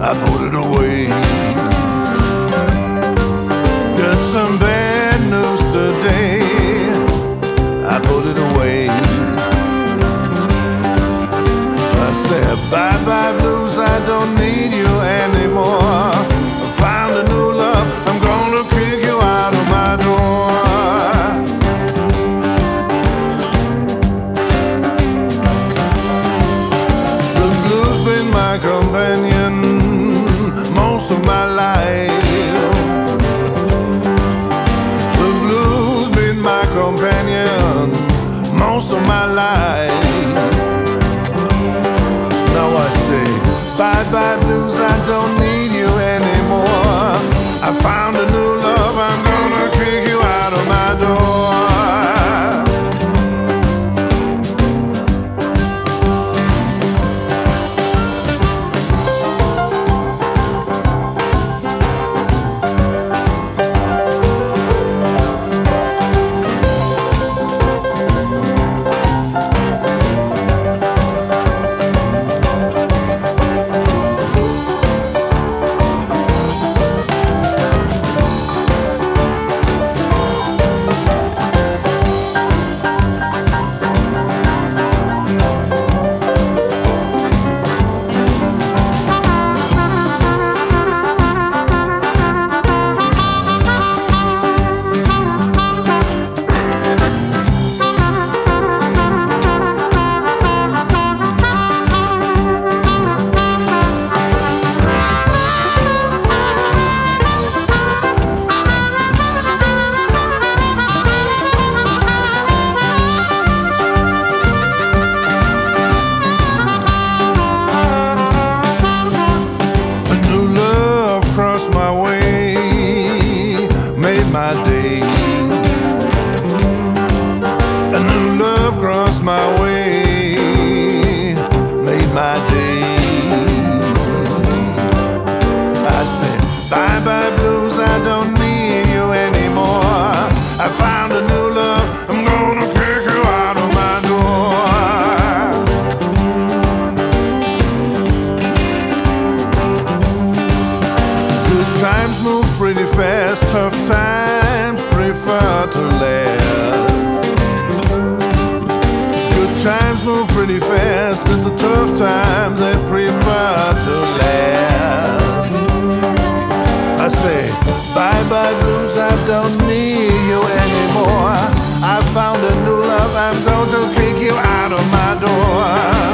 I put it away. Got some bad news today. I put it away. I said bye bye blues, I don't need you anymore. I found a new love, I'm gonna kick you out of my door. The blues been my companion most of my life. The blues been my companion most of my life. Now I say bye bye blues, I don't need you anymore. I found a new love, I'm gonna kick you out of my door. My day. A new love crossed my way, made my day. I said bye bye blues, I don't need you anymore. I found a new love, I'm gonna kick you out of my door. Good times move pretty fast, tough times prefer to last. Good times move pretty fast, and the tough times they prefer to last. I say bye bye blues, I don't need you anymore. I found a new love, I'm going to kick you out of my door.